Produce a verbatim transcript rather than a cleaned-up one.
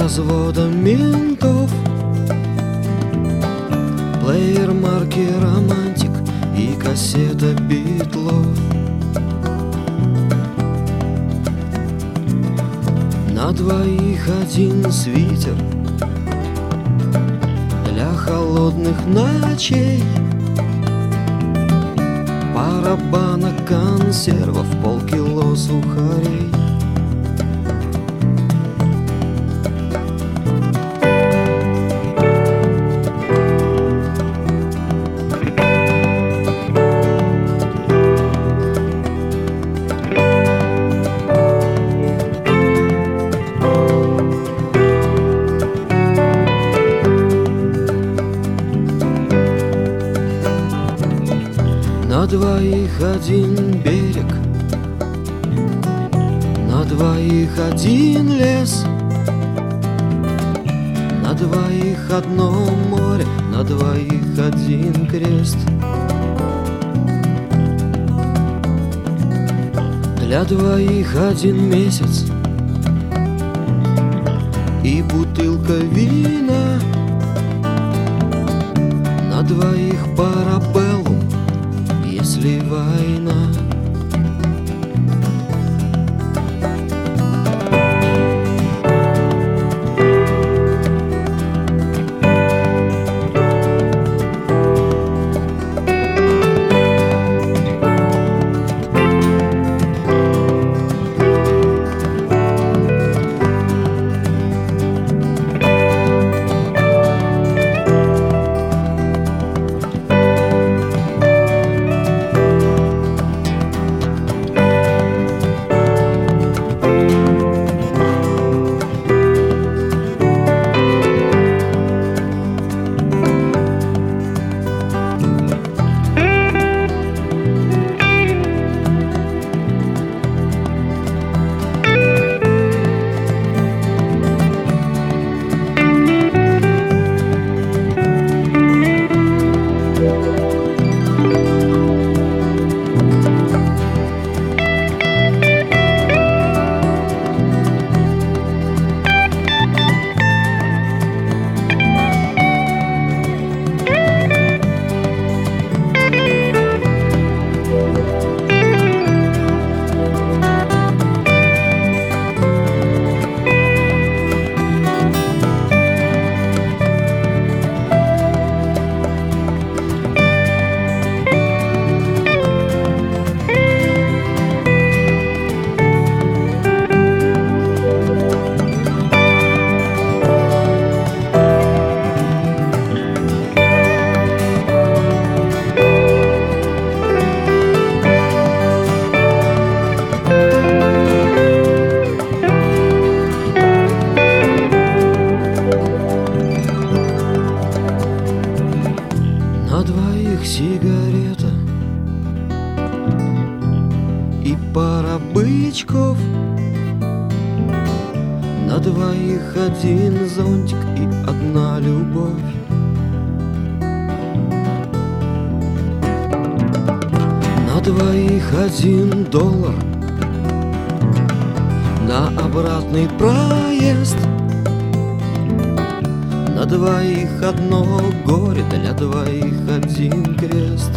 развода ментов, плеер марки «Романтик» и кассета Битлов. На двоих один свитер для холодных ночей, пара банок консервов, полкило сухарей. На двоих один берег, на двоих один лес, на двоих одно море, на двоих один крест. Для двоих один месяц и бутылка вина, на двоих парабеллум, если война. На двоих сигарета и пара бычков, на двоих один зонтик и одна любовь. На двоих один доллар на обратный проезд, на двоих одно горе, для двоих один крест.